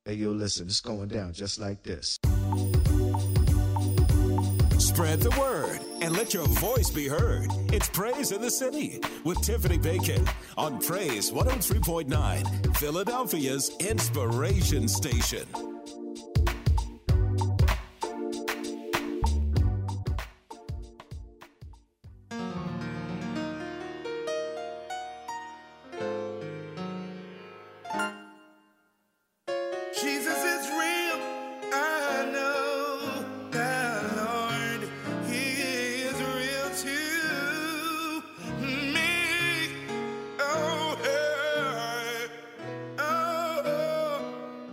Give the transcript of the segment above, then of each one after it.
Hey, yo, listen, it's going down just like this. Spread the word and let your voice be heard. It's Praise in the City with Tiffany Bacon on Praise 103.9, Philadelphia's inspiration station. Jesus is real. I know that Lord, He is real to me. Oh, hey, oh,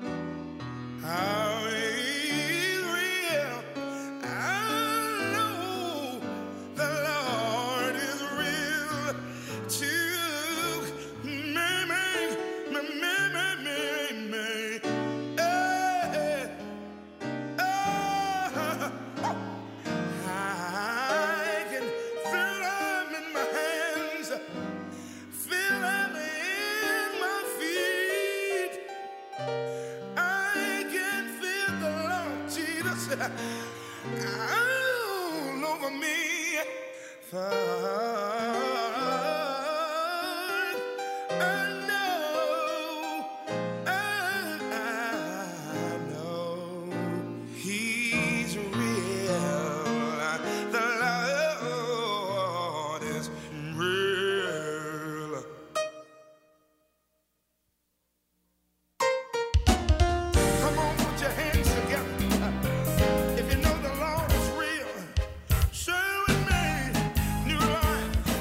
how He's real. I know the Lord is real to me. I can feel them in my hands, feel them in my feet. I can feel the Lord Jesus all over me. I know He's real. The Lord is real. Come on, put your hands together. If you know the Lord is real, say with me, new life.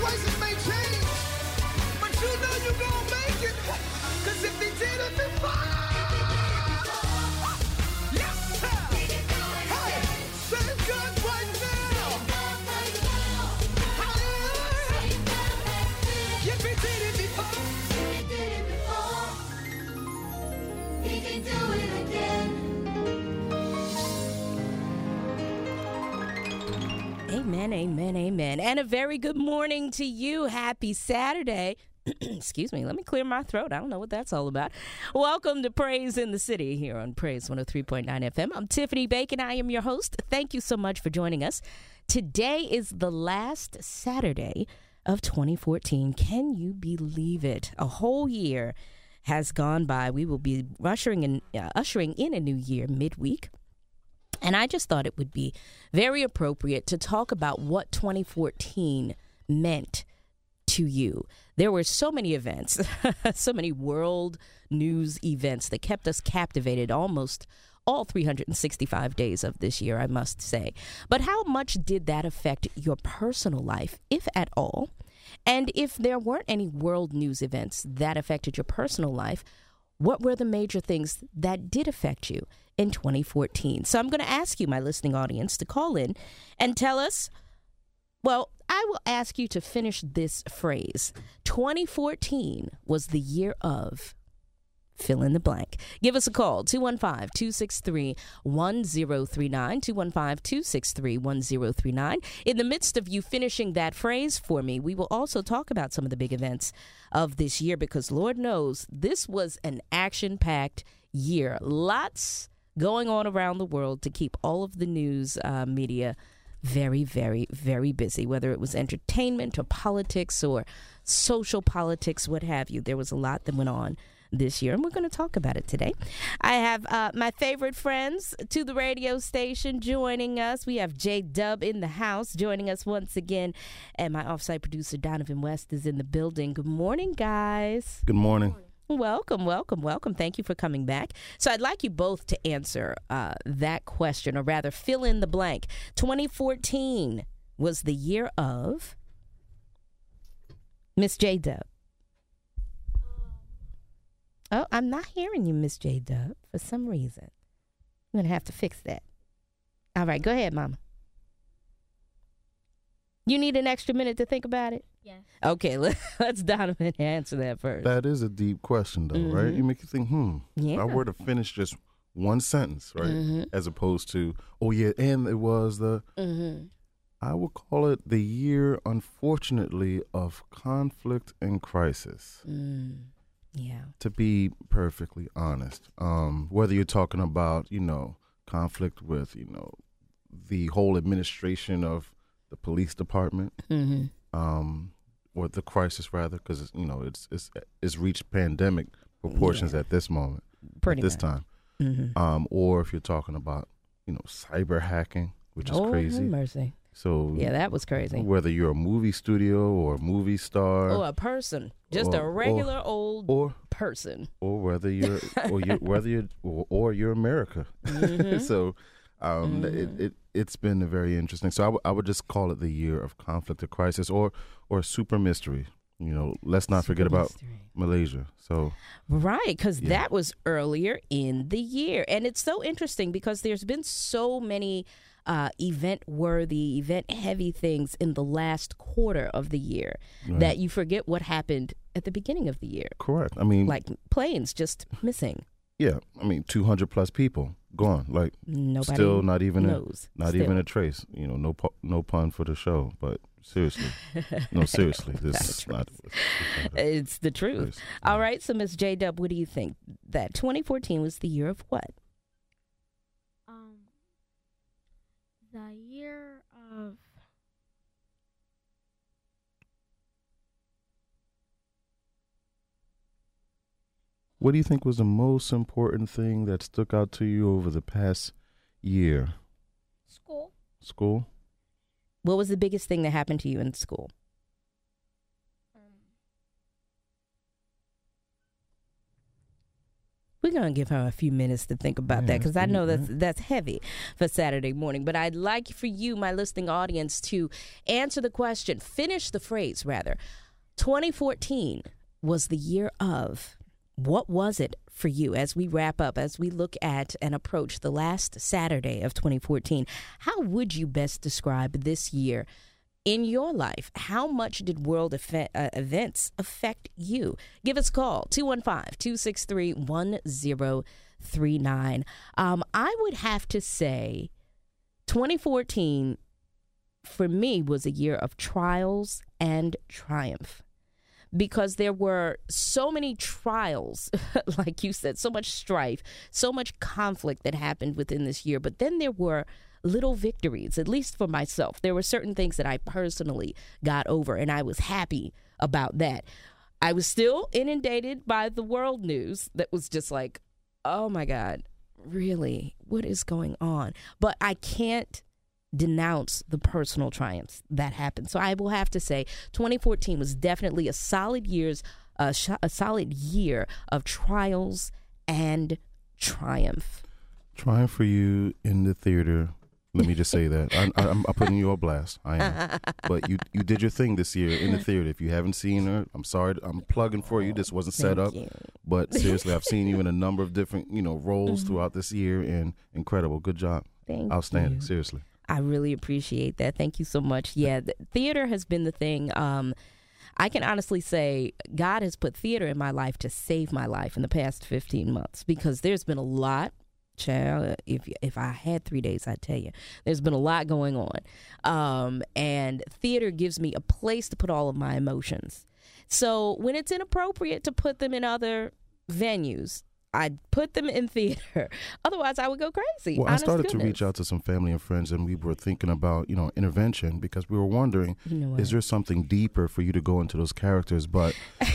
Situations may change, but you know you're gonna make it. Cause if he did it before, yes, sir. Hey, same God right now. Hallelujah. If he did it before, he can do it again. Amen, amen, amen. And a very good morning to you. Happy Saturday. Excuse me, let me clear my throat. I don't know what that's all about. Welcome to Praise in the City here on Praise 103.9 FM. I'm Tiffany Bacon. I am your host. Thank you so much for joining us. Today is the last Saturday of 2014. Can you believe it? A whole year has gone by. We will be ushering in a new year midweek. And I just thought it would be very appropriate to talk about what 2014 meant to you. There were so many events, so many world news events that kept us captivated almost all 365 days of this year, I must say. But how much did that affect your personal life, if at all? And if there weren't any world news events that affected your personal life, what were the major things that did affect you in 2014? So I'm going to ask you, my listening audience, to call in and tell us, well, I will ask you to finish this phrase. 2014 was the year of fill in the blank. Give us a call, 215-263-1039, 215-263-1039. In the midst of you finishing that phrase for me, we will also talk about some of the big events of this year because Lord knows this was an action-packed year. Lots going on around the world to keep all of the news media very, very, very busy, whether it was entertainment or politics or social politics, what have you. There was a lot that went on this year, and we're going to talk about it today. I have my favorite friends to the radio station joining us. We have J-Dub in the house joining us once again, and my offsite producer Donovan West is in the building. Good morning, guys. Good morning. Welcome, welcome, welcome. Thank you for coming back. So I'd like you both to answer that question, or rather fill in the blank. 2014 was the year of Miss J-Dub. Oh, I'm not hearing you, Miss J-Dub, for some reason. I'm going to have to fix that. All right, go ahead, Mama. You need an extra minute to think about it? Yes. Okay, let's Donovan answer that first. That is a deep question, though, right? You make you think, Yeah. If I were to finish just one sentence, right, as opposed to, oh, yeah, and it was the, I would call it the year, unfortunately, of conflict and crisis. Yeah. To be perfectly honest, whether you're talking about, conflict with, the whole administration of the police department, or the crisis rather, because it's reached pandemic proportions at this moment, Pretty at this much. time, or if you're talking about cyber hacking, which is crazy. Mercy. So Yeah, that was crazy. Whether you're a movie studio or a movie star, Or a person, just a regular old person, or whether you're or you're America. So it's been a very interesting. So I would just call it the year of conflict or crisis, or super mystery. Let's not forget about Malaysia. So right, because that was earlier in the year, and it's so interesting because there's been so many event-worthy, event-heavy things in the last quarter of the year that you forget what happened at the beginning of the year. Correct. I mean, like planes just missing. Yeah, I mean, 200 plus people gone. Like Nobody still not even knows. even a trace. No pun for the show, but seriously, this is not. It's the truth. All right, so Miss J-Dub, what do you think? That 2014 was the year of what? The year of What do you think was the most important thing that stuck out to you over the past year? School? What was the biggest thing that happened to you in school? We're going to give her a few minutes to think about that because I know that's heavy for Saturday morning. But I'd like for you, my listening audience, to answer the question, finish the phrase, rather. 2014 was the year of. What was it for you as we wrap up, as we look at and approach the last Saturday of 2014? How would you best describe this year in your life? How much did world events affect you? Give us a call, 215-263-1039. I would have to say 2014 for me was a year of trials and triumph. Because there were so many trials, like you said, so much strife, so much conflict that happened within this year. But then there were little victories, at least for myself. There were certain things that I personally got over, and I was happy about that. I was still inundated by the world news that was just like, oh, my God, really? What is going on? But I can't denounce the personal triumphs that happened. So I will have to say 2014 was definitely a solid year of trials and triumph. Triumph for you in the theater. Let me just say that. I'm putting you on blast. I am. But you did your thing this year in the theater. If you haven't seen her, I'm sorry. I'm plugging for you. This wasn't set up. But seriously, I've seen you in a number of different, roles throughout this year, and incredible. Good job. Thank Outstanding. you. Seriously. I really appreciate that. Thank you so much. Yeah, the theater has been the thing. I can honestly say God has put theater in my life to save my life in the past 15 months because there's been a lot. Child, if I had 3 days, I'd tell you. There's been a lot going on. And theater gives me a place to put all of my emotions. So when it's inappropriate to put them in other venues, I'd put them in theater. Otherwise, I would go crazy. Well, I started to reach out to some family and friends, and we were thinking about, intervention because we were wondering, is there something deeper for you to go into those characters? But,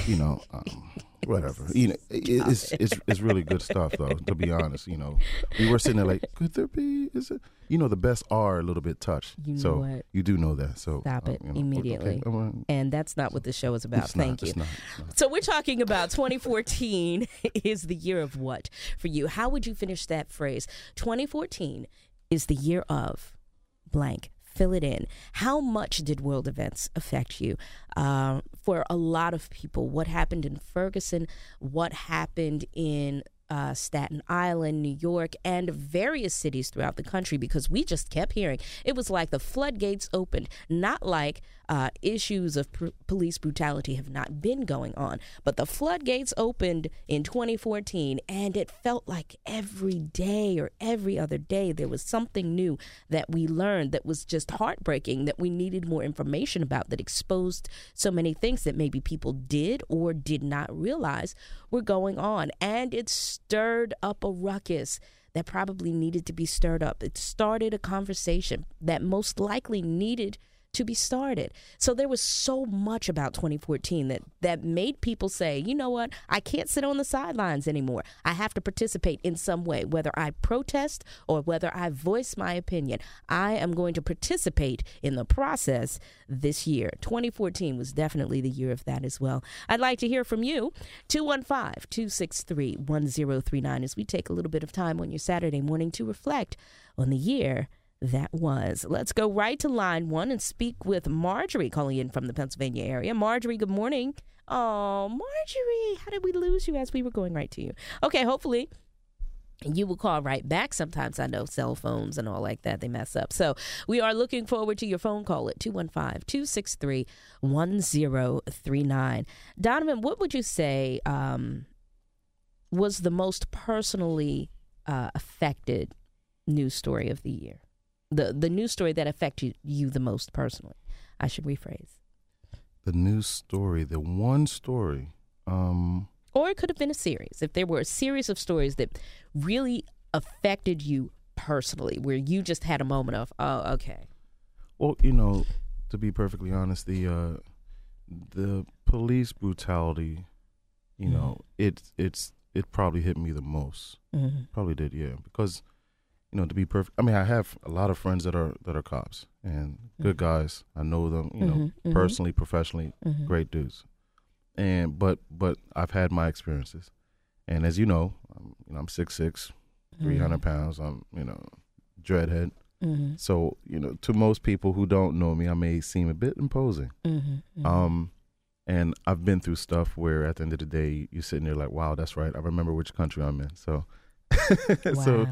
whatever. It's really good stuff, though, to be honest. We were sitting there like, could there be, is it? The best are a little bit touched. You know so what? You do know that. So stop it immediately. Okay. And that's not what the show is about. Thank you. It's not. So we're talking about 2014 is the year of what for you? How would you finish that phrase? 2014 is the year of blank. Fill it in. How much did world events affect you? For a lot of people, what happened in Ferguson, what happened in Staten Island, New York, and various cities throughout the country, because we just kept hearing it was like the floodgates opened, not like issues of police brutality have not been going on, but the floodgates opened in 2014, and it felt like every day or every other day there was something new that we learned that was just heartbreaking, that we needed more information about, that exposed so many things that maybe people did or did not realize were going on. And it stirred up a ruckus that probably needed to be stirred up. It started a conversation that most likely needed to be started. So there was so much about 2014 that made people say, you know what, I can't sit on the sidelines anymore. I have to participate in some way, whether I protest or whether I voice my opinion. I am going to participate in the process this year. 2014 was definitely the year of that as well. I'd like to hear from you. 215-263-1039 as we take a little bit of time on your Saturday morning to reflect on the year that was. Let's go right to line one and speak with Marjorie calling in from the Pennsylvania area. Marjorie, good morning. Oh, Marjorie, how did we lose you as we were going right to you? Okay, hopefully you will call right back. Sometimes I know cell phones and all like that, they mess up. So we are looking forward to your phone call at 215-263-1039. Donovan, what would you say was the most personally affected news story of the year? The news story that affected you the most personally. I should rephrase. The news story, the one story. Or it could have been a series. If there were a series of stories that really affected you personally, where you just had a moment of, oh, okay. Well, to be perfectly honest, the police brutality, it probably hit me the most. Mm-hmm. Probably did, yeah, because. To be perfect. I mean, I have a lot of friends that are cops and good guys. I know them, personally, professionally, great dudes. But I've had my experiences, And as you know, I'm 6'6", 300 pounds. I'm, dreadhead. Mm-hmm. So, to most people who don't know me, I may seem a bit imposing. Mm-hmm. Mm-hmm. And I've been through stuff where at the end of the day, you're sitting there like, wow, that's right. I remember which country I'm in. So, Wow.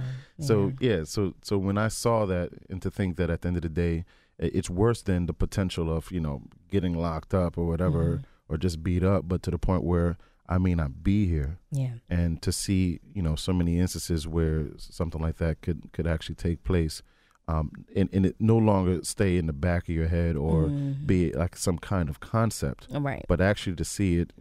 So when I saw that, and to think that at the end of the day, it's worse than the potential of, getting locked up or whatever, or just beat up, but to the point where I may not be here. Yeah. And to see, so many instances where something like that could actually take place, and it no longer stay in the back of your head or be like some kind of concept, Right. but actually to see it,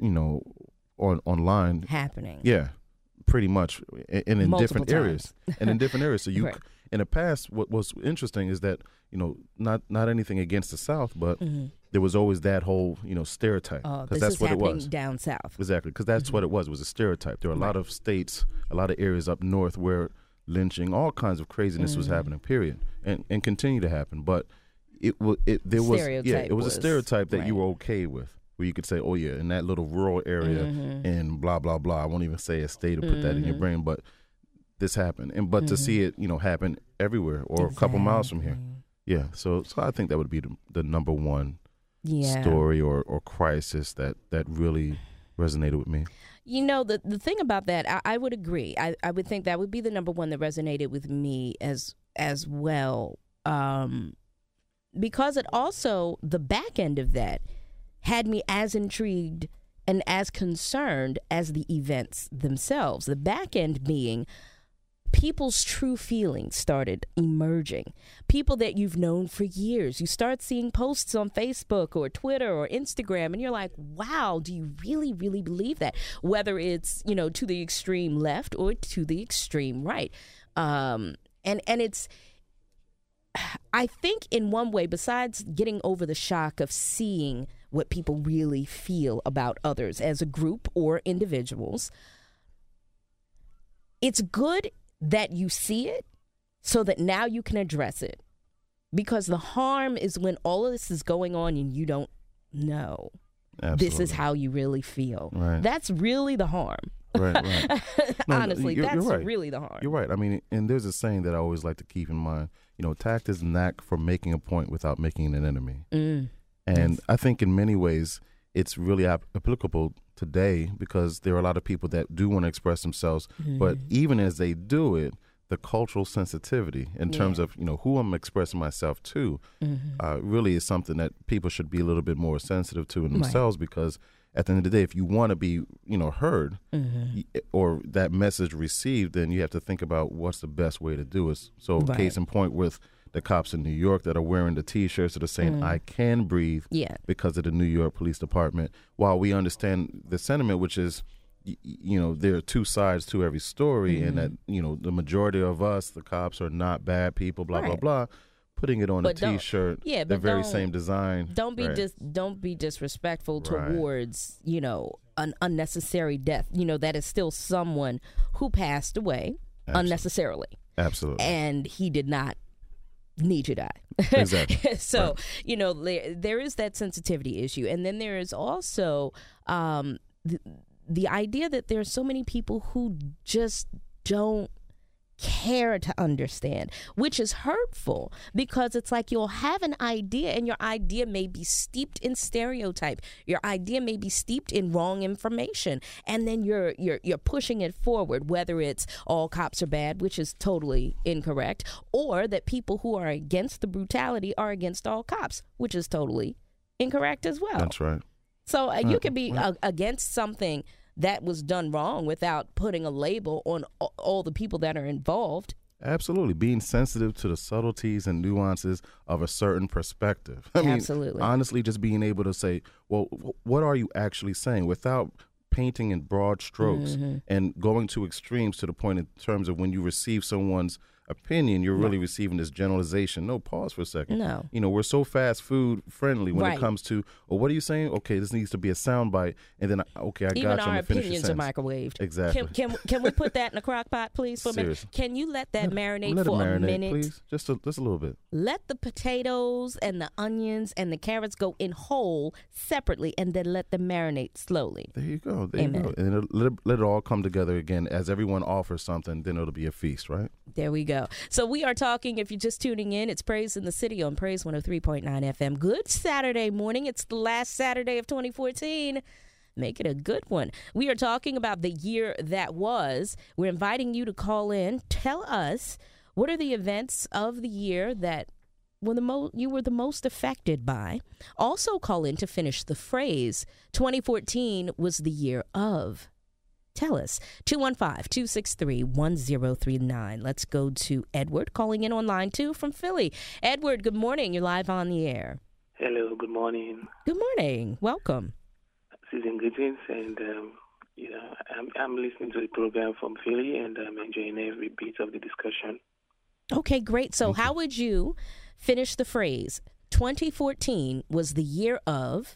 online Happening. Yeah, pretty much, and in Multiple different areas, and in different areas. So Right. in the past, what was interesting is that not anything against the South, but there was always that whole stereotype, Oh, because this that's is what it happening was. down south. Exactly, because that's what it was. It was a stereotype. There were a lot of states, a lot of areas up north where lynching, all kinds of craziness was happening. Period, and continue to happen. But it was a stereotype that right. you were okay with, where you could say, oh yeah, in that little rural area, and blah blah blah. I won't even say a state or put that in your brain, but this happened, but to see it happen everywhere or a couple miles from here, yeah. So I think that would be the number one story or crisis that really resonated with me. The thing about that, I would agree. I would think that would be the number one that resonated with me as well, because it also, the back end of that had me as intrigued and as concerned as the events themselves. The back end being people's true feelings started emerging. People that you've known for years. You start seeing posts on Facebook or Twitter or Instagram, and you're like, wow, do you really, really believe that? Whether it's, to the extreme left or to the extreme right. And it's, I think in one way, besides getting over the shock of seeing what people really feel about others as a group or individuals, it's good that you see it so that now you can address it. Because the harm is when all of this is going on and you don't know. Absolutely. This is how you really feel. Right. That's really the harm. Right. No, Honestly, you're that's right. really the harm. You're right. I mean, and there's a saying that I always like to keep in mind. Tact is knack for making a point without making an enemy. And I think in many ways it's really applicable today, because there are a lot of people that do want to express themselves, but even as they do it, the cultural sensitivity in terms of who I'm expressing myself to really is something that people should be a little bit more sensitive to in themselves, because at the end of the day, if you want to be heard or that message received, then you have to think about what's the best way to do it. So case in point with the cops in New York that are wearing the T-shirts that are saying, I can breathe because of the New York Police Department. While we understand the sentiment, which is, there are two sides to every story, and that, the majority of us, the cops, are not bad people, blah, blah, blah. Putting it on a T-shirt, the very same design. Don't be disrespectful towards, an unnecessary death. That is still someone who passed away unnecessarily. Absolutely. And he did not need to die. Exactly. So, there is that sensitivity issue. And then there is also the idea that there are so many people who just don't care to understand, which is hurtful, because it's like you'll have an idea and your idea may be steeped in stereotype. Your idea may be steeped in wrong information, and then you're pushing it forward, whether it's all cops are bad, which is totally incorrect, or that people who are against the brutality are against all cops, which is totally incorrect as well. That's right. So you can be against something that was done wrong without putting a label on all the people that are involved. Absolutely. Being sensitive to the subtleties and nuances of a certain perspective. I mean, honestly, just being able to say, well, what are you actually saying, without painting in broad strokes and going to extremes, to the point in terms of when you receive someone's opinion, you're really receiving this generalization. No, pause for a second. No. We're so fast food friendly when Right. it comes to, what are you saying? Okay, this needs to be a soundbite. And then, I got you. Even I'm our gonna finish your opinions are sentence. microwaved. Exactly. Can we put that in a crock pot, please, for a minute? Seriously. Can you let that marinate Let it for marinate, a minute? please. Just a little bit. Let the potatoes and the onions and the carrots go in whole separately, and then let them marinate slowly. There you go. There Amen. you go. And let it all come together again. As everyone offers something, then it'll be a feast, right? There we go. So we are talking, if you're just tuning in, it's Praise in the City on Praise 103.9 FM. Good Saturday morning. It's the last Saturday of 2014. Make it a good one. We are talking about the year that was. We're inviting you to call in. Tell us, what are the events of the year that you were the most affected by? Also call in to finish the phrase. 2014 was the year of. Tell us. 215-263-1039. Let's go to Edward calling in on line 2 from Philly. Edward, good morning. You're live on the air. Hello, good morning. Good morning. Welcome. Season greetings, and I'm listening to the program from Philly, and I'm enjoying every bit of the discussion. Okay, great. So how would you finish the phrase? 2014 was the year of.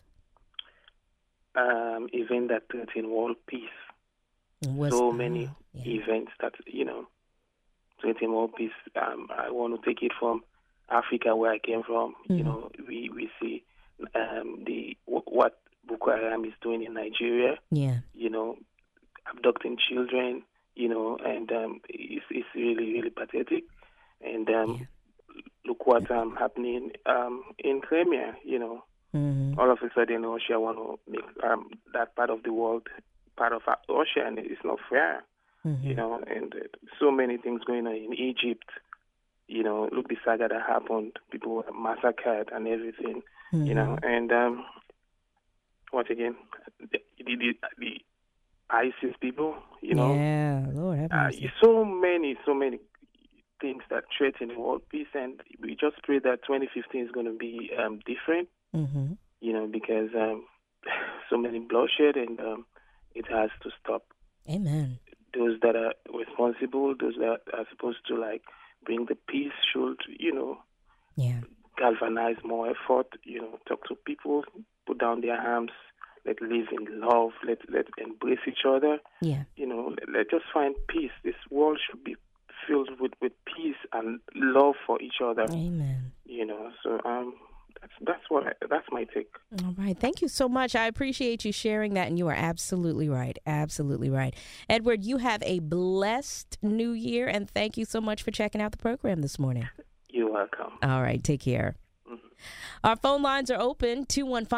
Event that threatened world peace. Many events that threaten world peace. I want to take it from Africa, where I came from. Mm-hmm. We see what Boko Haram is doing in Nigeria. Yeah. Abducting children. And it's really, really pathetic. And look what happening in Crimea. Mm-hmm. All of a sudden, Russia want to make that part of the world part of Russia, and it's not fair. Mm-hmm. And so many things going on in Egypt. Look the saga that happened. People were massacred and everything. Mm-hmm. And once again, the ISIS people. Yeah, Lord have mercy. So many things that threaten world peace, and we just pray that 2015 is going to be different. Mm-hmm. Because so many bloodshed, and it has to stop. Amen. Those that are responsible, those that are supposed to bring the peace, should galvanize more effort. Talk to people, put down their arms, let live in love, let embrace each other. Yeah. Let just find peace. This world should be filled with peace and love for each other. Amen. So that's my take. All right. Thank you so much. I appreciate you sharing that, and you are absolutely right. Absolutely right. Edward, you have a blessed new year, and thank you so much for checking out the program this morning. You're welcome. All right. Take care. Mm-hmm. Our phone lines are open,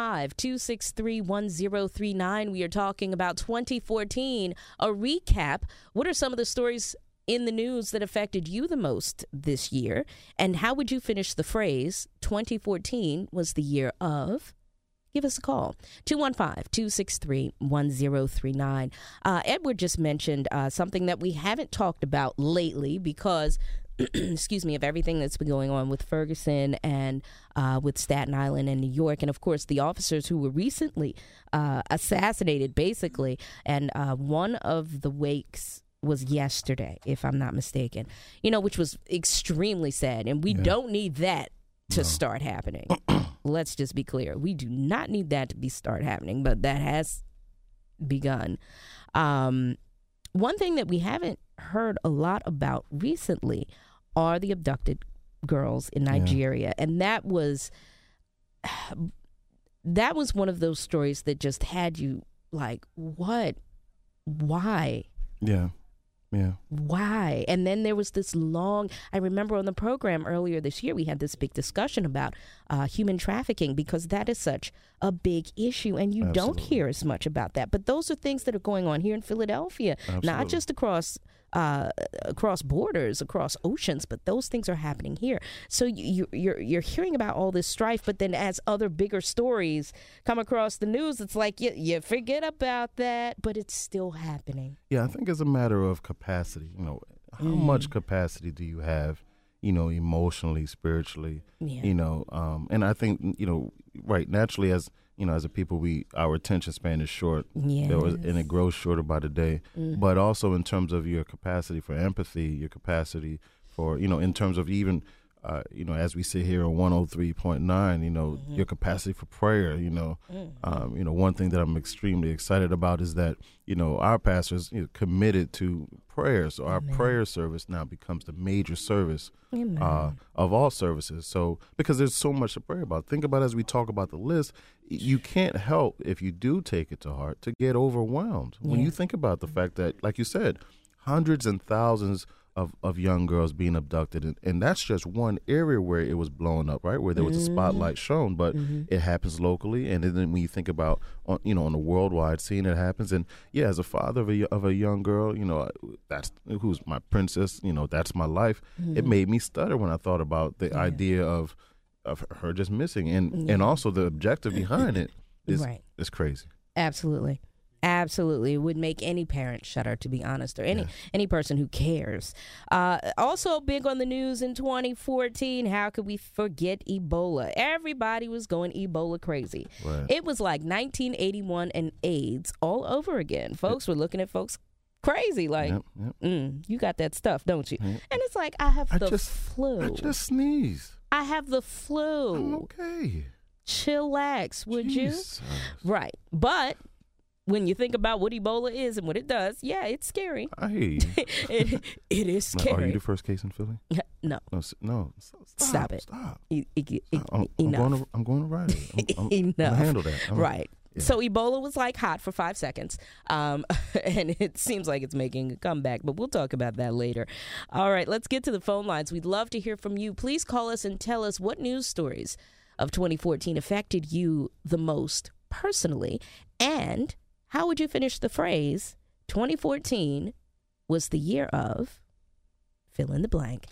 215-263-1039. We are talking about 2014, a recap. What are some of the stories in the news that affected you the most this year? And how would you finish the phrase, 2014 was the year of? Give us a call, 215-263-1039. Edward just mentioned something that we haven't talked about lately because, excuse me, of everything that's been going on with Ferguson and with Staten Island and New York. And, of course, the officers who were recently assassinated, basically. And one of the wakes was yesterday, if I'm not mistaken, which was extremely sad. And we don't need that to start happening. Let's just be clear. We do not need that to start happening, but that has begun. One thing that we haven't heard a lot about recently are the abducted girls in Nigeria. And that was one of those stories that just had you like, what? Why? Yeah. Why? And then there was this I remember on the program earlier this year, we had this big discussion about human trafficking, because that is such a big issue, and you don't hear as much about that. But those are things that are going on here in Philadelphia, not just across borders, across oceans, but those things are happening here. So you're hearing about all this strife, but then as other bigger stories come across the news, it's like you forget about that, but it's still happening. Yeah, I think it's a matter of capacity. How much capacity do you have, emotionally, spiritually, and I think, right, naturally as a people, our attention span is short, and it grows shorter by the day. But also in terms of your capacity for empathy, your capacity for, in terms of even, as we sit here on 103.9, your capacity for prayer, one thing that I'm extremely excited about is that, our pastors committed to prayer. So our prayer service now becomes the major service of all services. So because there's so much to pray about. Think about as we talk about the list, you can't help, if you do take it to heart, to get overwhelmed. When you think about the fact that, like you said, hundreds and thousands of young girls being abducted. And that's just one area where it was blown up, right, where there was a spotlight shown. But it happens locally. And then when you think about, on the worldwide scene, it happens. And, as a father of a young girl, that's who's my princess, that's my life. It made me stutter when I thought about the idea of her just missing. And also the objective behind it is crazy. Absolutely. Absolutely. It would make any parent shudder, to be honest, or any person who cares. Also big on the news in 2014, how could we forget Ebola? Everybody was going Ebola crazy. Right. It was like 1981 and AIDS all over again. Folks were looking at folks crazy, like, you got that stuff, don't you? And it's like, I have the flu. I just sneezed. I have the flu. I'm okay. Chillax, would Jesus. You? Right. But when you think about what Ebola is and what it does, it's scary. I hear you. it is scary. Are you the first case in Philly? No. No. Stop it. Stop. Enough. I'm going to ride it. I'm Enough. going to handle that. Right. Yeah. So Ebola was like hot for 5 seconds, and it seems like it's making a comeback, but we'll talk about that later. All right, let's get to the phone lines. We'd love to hear from you. Please call us and tell us what news stories of 2014 affected you the most personally, and how would you finish the phrase, 2014 was the year of, fill in the blank,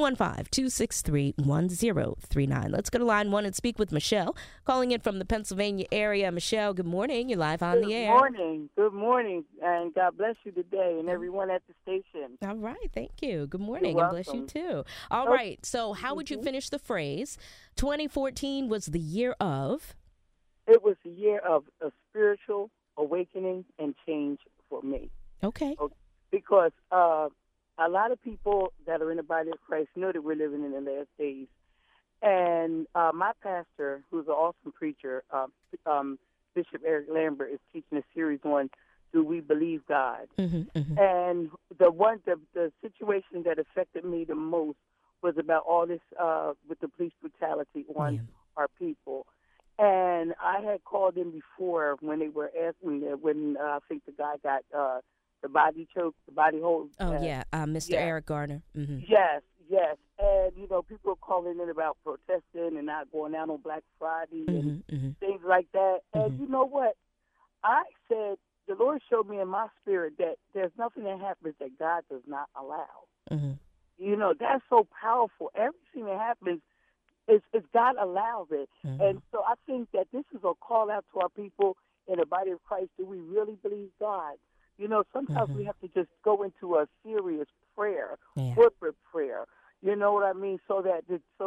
215-263-1039. Let's go to line 1 and speak with Michelle, calling in from the Pennsylvania area. Michelle, good morning. You're live on the air. Good morning, and God bless you today and everyone at the station. All right, thank you. Good morning, and bless you too. All right, so how would you finish the phrase, 2014 was the year of? It was the year of a spiritual awakening and change for me. Okay. Because a lot of people that are in the body of Christ know that we're living in the last days. And my pastor, who's an awesome preacher, Bishop Eric Lambert, is teaching a series on Do We Believe God? And the situation that affected me the most was about all this with the police brutality on our people. And I had called in before when they were asking when I think the guy got the body choked, the body hold. Mr. Eric Garner. Yes. And, people were calling in about protesting and not going out on Black Friday and things like that. And you know what? I said, the Lord showed me in my spirit that there's nothing that happens that God does not allow. That's so powerful. Everything that happens, it's God allows it. And so I think that this is a call out to our people in the body of Christ. Do we really believe God? Sometimes we have to just go into a serious prayer, corporate prayer. You know what I mean? So that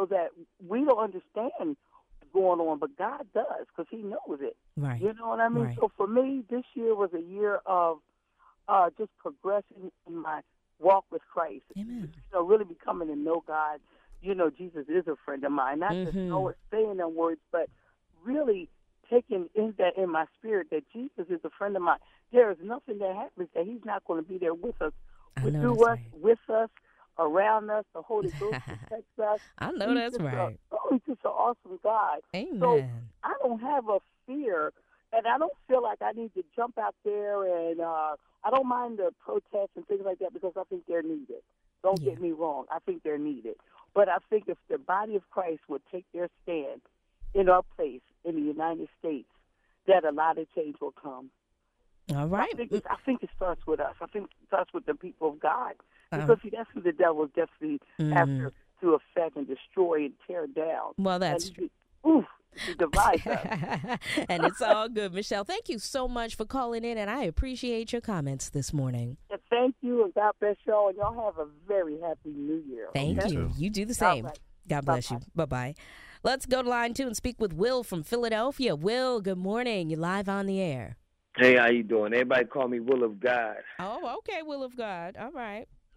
we don't understand what's going on, but God does because He knows it. Right. You know what I mean? Right. So for me, this year was a year of just progressing in my walk with Christ. Amen. Really becoming to know God. Jesus is a friend of mine. Not just saying them words, but really taking in that in my spirit that Jesus is a friend of mine. There is nothing that happens that He's not going to be there with us, with us, around us. The Holy Ghost protects us. I know that's right. He's just an awesome God. Amen. So I don't have a fear, and I don't feel like I need to jump out there, and I don't mind the protests and things like that because I think they're needed. Don't get me wrong. I think they're needed. But I think if the body of Christ would take their stand in our place in the United States, that a lot of change will come. All right. I think it starts with us. I think it starts with the people of God. Because, that's who the devil is definitely after to affect and destroy and tear down. Well, that's true. He divides us. And it's all good. Michelle, thank you so much for calling in, and I appreciate your comments this morning. Thank you, and God bless y'all, and y'all have a very happy New Year. Thank you. You do the same. God bless you. Bye-bye. Let's go to line 2 and speak with Will from Philadelphia. Will, good morning. You're live on the air. Hey, how you doing? Everybody call me Will of God. Oh, okay, Will of God. All right.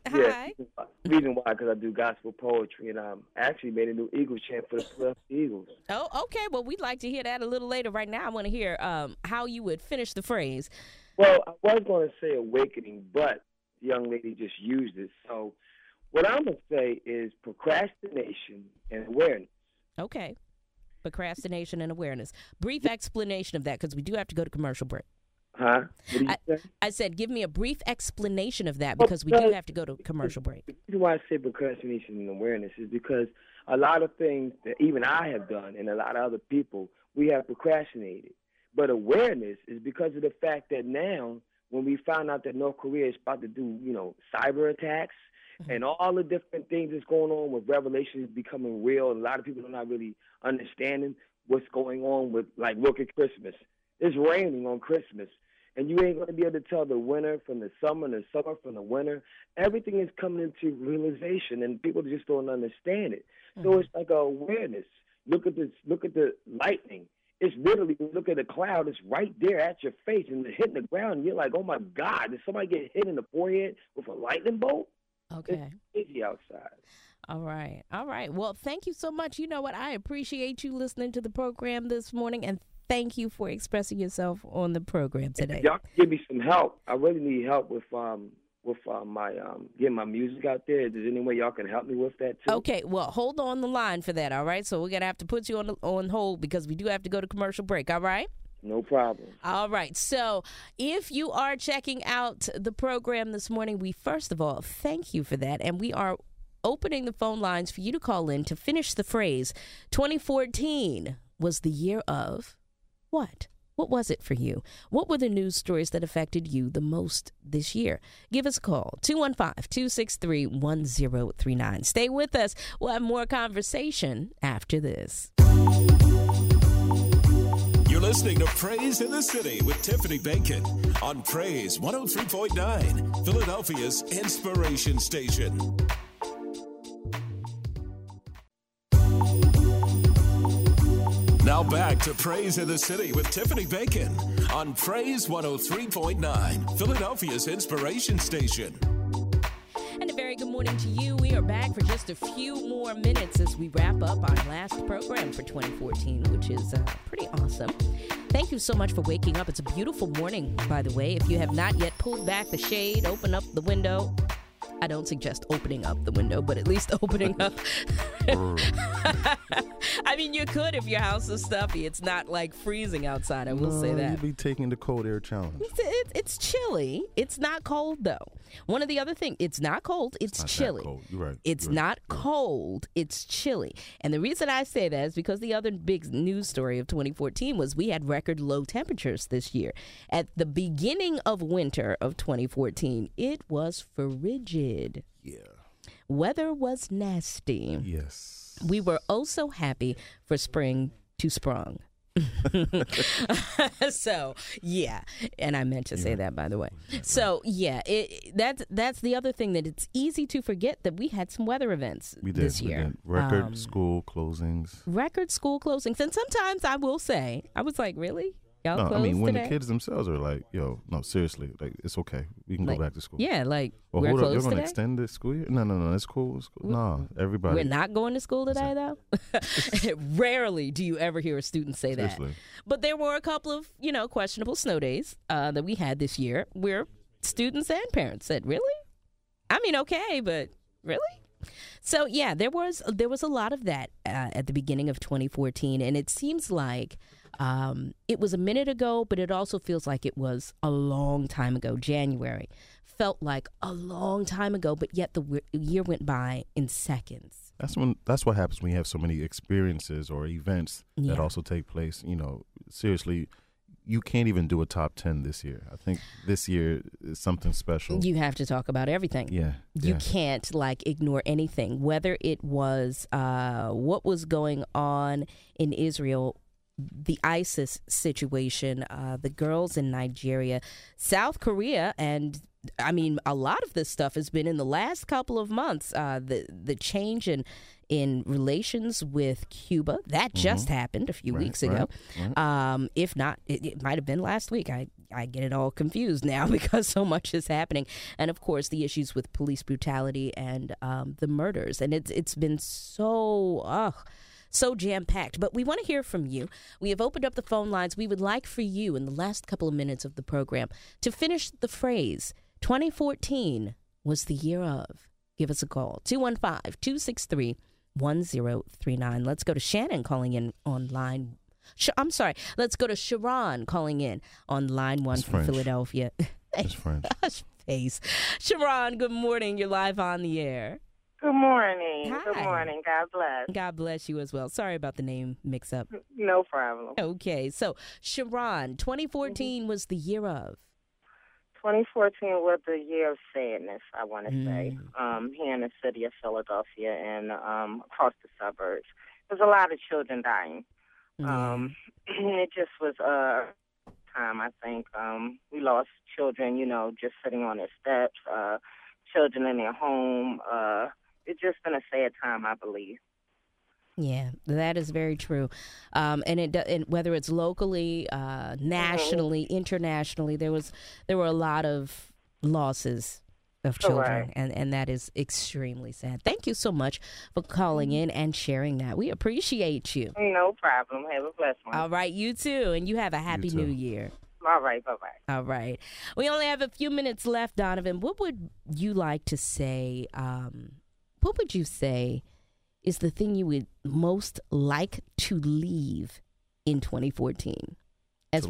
Hi. Yeah, reason why, because I do gospel poetry, and I actually made a new Eagles chant for the Philadelphia Eagles. Oh, okay. Well, we'd like to hear that a little later. Right now, I want to hear how you would finish the phrase. Well, I was going to say awakening, but the young lady just used it. So what I'm going to say is procrastination and awareness. Okay. Procrastination and awareness. Brief explanation of that, because we do have to go to commercial break. Huh? What did you say? I said, give me a brief explanation of that, because we do have to go to commercial break. The reason why I say procrastination and awareness is because a lot of things that even I have done and a lot of other people, we have procrastinated. But awareness is because of the fact that now, when we found out that North Korea is about to do, cyber attacks and all the different things that's going on with revelations becoming real, and a lot of people are not really understanding what's going on with, like, look at Christmas. It's raining on Christmas, and you ain't going to be able to tell the winter from the summer and the summer from the winter. Everything is coming into realization, and people just don't understand it. So it's like awareness. Look at this. Look at the lightning. It's literally, look at the cloud. It's right there at your face, and it's hitting the ground. And you're like, oh, my God, did somebody get hit in the forehead with a lightning bolt? Okay. It's crazy outside. All right. Well, thank you so much. You know what? I appreciate you listening to the program this morning, and thank you for expressing yourself on the program today. If y'all can give me some help. I really need help with my getting my music out there. Is there any way y'all can help me with that too? Okay, well, hold on the line for that, all right? So we're going to have to put you on hold because we do have to go to commercial break, all right? No problem. All right. So if you are checking out the program this morning, we first of all thank you for that. And we are opening the phone lines for you to call in to finish the phrase. 2014 was the year of what? What was it for you? What were the news stories that affected you the most this year? Give us a call, 215-263-1039. Stay with us. We'll have more conversation after this. You're listening to Praise in the City with Tiffany Bacon on Praise 103.9, Philadelphia's inspiration station. Now back to Praise in the City with Tiffany Bacon on Praise 103.9, Philadelphia's inspiration station. And a very good morning to you. We are back for just a few more minutes as we wrap up our last program for 2014, which is pretty awesome. Thank you so much for waking up. It's a beautiful morning, by the way. If you have not yet pulled back the shade, open up the window. I don't suggest opening up the window, but at least opening up. I mean, you could if your house is stuffy. It's not like freezing outside, I will say that. You'll be taking the cold air challenge. It's chilly. It's not cold, though. One of the other things, it's not cold, it's chilly. Cold. You're right. It's not cold, it's chilly. And the reason I say that is because the other big news story of 2014 was we had record low temperatures this year. At the beginning of winter of 2014, it was frigid. Yeah. Weather was nasty. Yes. We were oh so happy for spring to sprung. So yeah, and I meant to say that, by the way. So yeah, that's the other thing, that it's easy to forget that we had some weather events this year. We did. Record school closings. And sometimes I will say, I was like, really? Y'all closed I mean, when today? the kids themselves are like, yo, no, seriously, like, it's okay. We can go back to school. Yeah, like, well, we're hold closed up, you're going today? to extend the school year? No, it's cool. No, everybody. We're not going to school today, though? Rarely do you ever hear a student say Seriously. that. But there were a couple of, questionable snow days that we had this year where students and parents said, really? I mean, okay, but really? So, yeah, there was a lot of that at the beginning of 2014, and it seems like it was a minute ago, but it also feels like it was a long time ago. January felt like a long time ago, but yet the year went by in seconds. That's what happens when you have so many experiences or events that also take place. Seriously, you can't even do a top 10 this year. I think this year is something special. You have to talk about everything. Yeah. You can't ignore anything, whether it was what was going on in Israel, the ISIS situation, the girls in Nigeria, South Korea, and I mean, a lot of this stuff has been in the last couple of months. The change in relations with Cuba, that just happened a few weeks ago. Right. If not, it might have been last week. I get it all confused now because so much is happening. And, of course, the issues with police brutality and the murders. And it's been so jam-packed. But we want to hear from you. We have opened up the phone lines. We would like for you in the last couple of minutes of the program to finish the phrase, 2014 was the year of. Give us a call, 215-263-1039. Let's go to Shannon calling in on line. Let's go to Sharon calling in on line 1 from Philadelphia. It's French. Gosh, face. Sharon, good morning. You're live on the air. Good morning. Hi. Good morning. God bless. God bless you as well. Sorry about the name mix-up. No problem. Okay, so Sharon, 2014 was the year of. 2014 was the year of sadness, I want to say, here in the city of Philadelphia and across the suburbs. There's a lot of children dying. It just was a time, I think. We lost children, just sitting on their steps, children in their home. It's just been a sad time, I believe. Yeah, that is very true. And whether it's locally, nationally, internationally, there were a lot of losses of children, and that is extremely sad. Thank you so much for calling in and sharing that. We appreciate you. No problem. Have a blessed one. All right, you too, and you have a happy New Year. All right, bye-bye. All right. We only have a few minutes left, Donovan. What would you like to say? What would you say is the thing you would most like to leave in 2014? If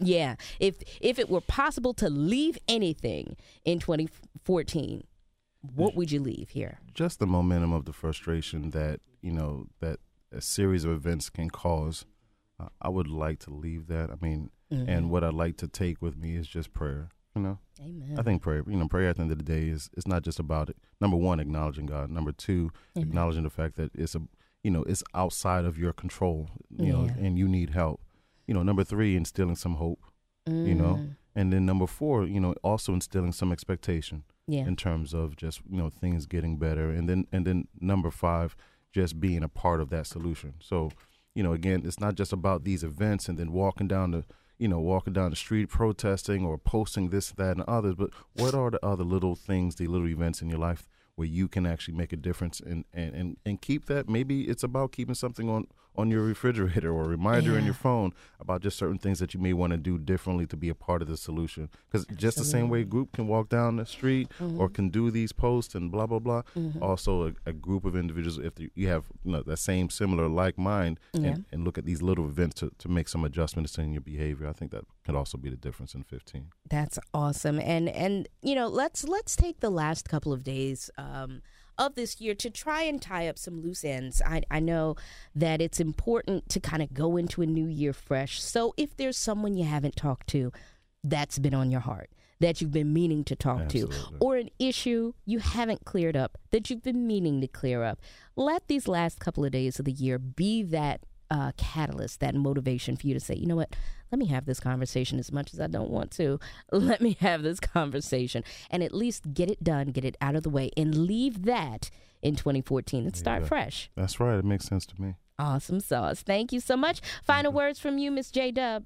it were possible to leave anything in 2014, what would you leave here? Just the momentum of the frustration that that a series of events can cause. I would like to leave that. I mean, and what I'd like to take with me is just prayer. Amen. I think prayer. Prayer at the end of the day is not just about it. Number one, acknowledging God. Number two, acknowledging the fact that it's it's outside of your control. And you need help. Number three, instilling some hope. And then number four, also instilling some expectation. In terms of just things getting better. And then number five, just being a part of that solution. So, again, it's not just about these events and then walking down the street protesting or posting this, that, and others, but what are the other little things, the little events in your life where you can actually make a difference and keep that? Maybe it's about keeping something on your refrigerator or a reminder in your phone about just certain things that you may want to do differently to be a part of the solution. Because just the same way a group can walk down the street or can do these posts and blah, blah, blah, also a group of individuals, if you have that same similar like mind and look at these little events to make some adjustments in your behavior, I think that could also be the difference in 15. That's awesome. And let's take the last couple of days of this year to try and tie up some loose ends. I know that it's important to kind of go into a new year fresh. So if there's someone you haven't talked to that's been on your heart, that you've been meaning to talk to, or an issue you haven't cleared up that you've been meaning to clear up, let these last couple of days of the year be that catalyst, that motivation for you to say, you know what, let me have this conversation as much as I don't want to. Let me have this conversation and at least get it done, get it out of the way, and leave that in 2014 and start fresh. That's right. It makes sense to me. Awesome sauce. Thank you so much. Final words from you, Miss J Dub.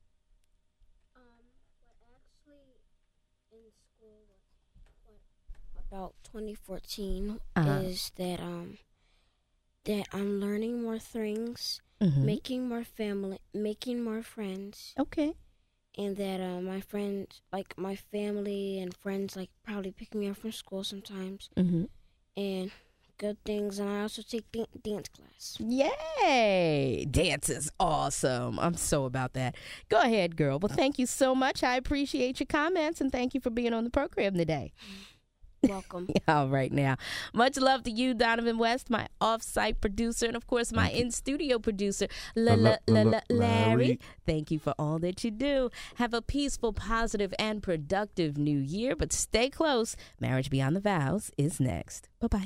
Actually, in school, about 2014 is that I'm learning more things, making more family, making more friends. Okay. And that my friends, like my family and friends, like probably pick me up from school sometimes. And good things. And I also take dance class. Yay! Dance is awesome. I'm so about that. Go ahead, girl. Well, thank you so much. I appreciate your comments, and thank you for being on the program today. Welcome. All right now. Much love to you, Donovan West, my off-site producer, and of course my in-studio producer, Larry. Thank you for all that you do. Have a peaceful, positive, and productive new year, but stay close. Marriage Beyond the Vows is next. Bye-bye.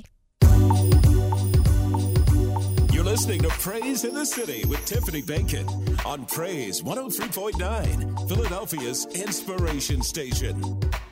You're listening to Praise in the City with Tiffany Bacon on Praise 103.9, Philadelphia's inspiration station.